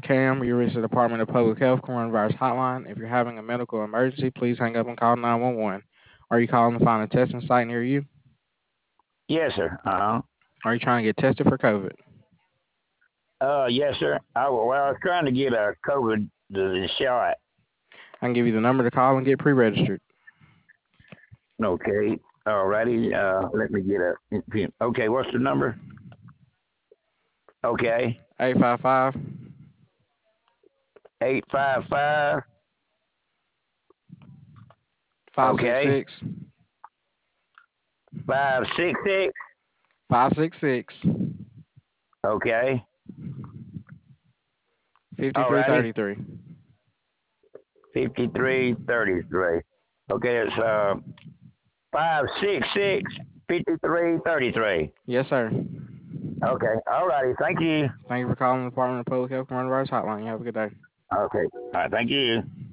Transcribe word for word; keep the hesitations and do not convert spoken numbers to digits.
Cam. You reached the Department of Public Health Coronavirus Hotline. If you're having a medical emergency, please hang up and call nine one one. Are you calling to find a testing site near you? Yes, sir. Uh-huh. Are you trying to get tested for COVID? Uh, yes, sir. I, well, I was trying to get a COVID the shot. I can give you the number to call and get pre-registered. Okay. All righty. Uh, let me get a. Okay, what's the number? Okay. eight five five, Eight five five. five six Okay. six, Five six six. five six six, Okay. All fifty-three righty. thirty-three. Fifty-three thirty-three. Okay, it's uh five six six fifty-three thirty-three. Yes, sir. Okay. All righty. Thank you. Thank you for calling the Department of Public Health Coronavirus Hotline. You have a good day. Okay. All right. Thank you.